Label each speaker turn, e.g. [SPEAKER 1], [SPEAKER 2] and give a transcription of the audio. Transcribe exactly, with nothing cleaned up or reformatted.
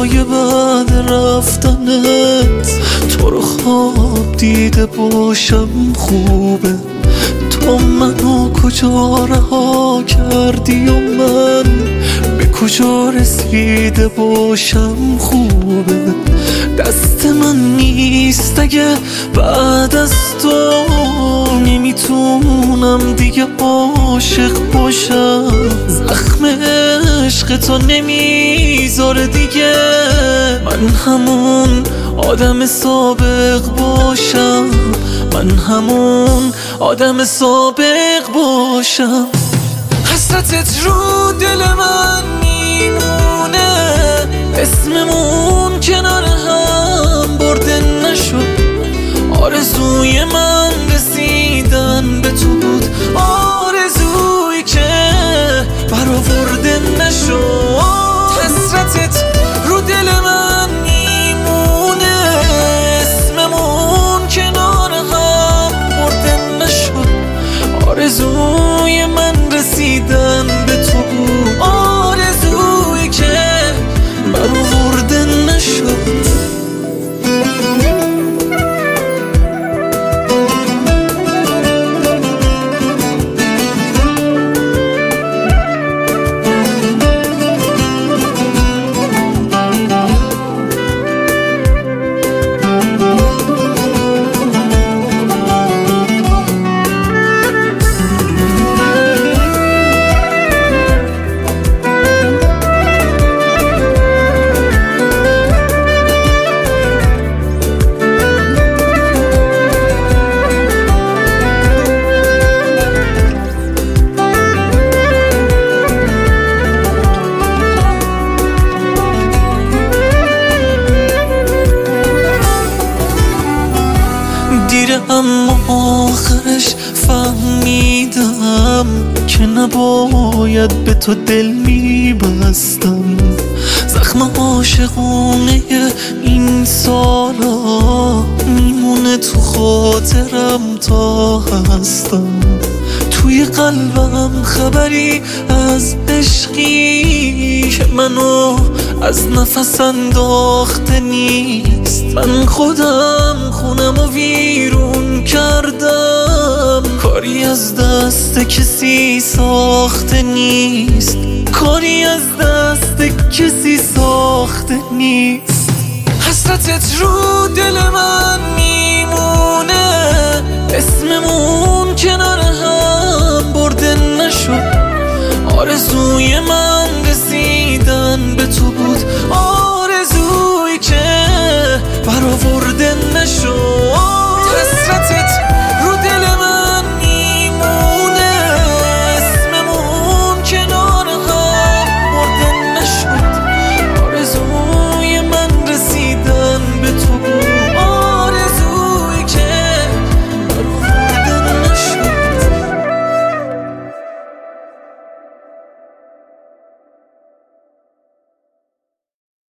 [SPEAKER 1] روزای بعد رفتنت تو رو خواب دیده باشم خوبه. تو منو کجا رها کردی و من به کجا رسیده باشم خوبه. دست من نیست اگه بعد از تو نمیتونم دیگه عاشق باشم. زخم عشق تو نمیذاره دیگه من همون آدم سابق باشم. من همون آدم سابق باشم. حسرتت رو دل من میمونه، اسممون کنار هم برده نشد. آرزوی من رسیدن به تو بود، آرزویی که برآورده نشد. حسرتت رو دل من میمونه، اسممون کنار هم برده نشد. آرزوی من رسیدن به تو بود، آرزویی که برآورده نشد. دیره اما آخرش فهمیدم که نباید به تو دل میبستم. زخم عاشقونه این سالا میمونه تو خاطرم تا هستم. توی قلبم خبری از عشقی که منو از نفس انداخته نیست. من خودم خونم و ویرون کردم، کاری از دست کسی ساخته نیست. کاری از دست کسی ساخته نیست. حسرتت رو دل من میمونه، اسممون کنار هم برده نشد. آرزوی من رسیدن به تو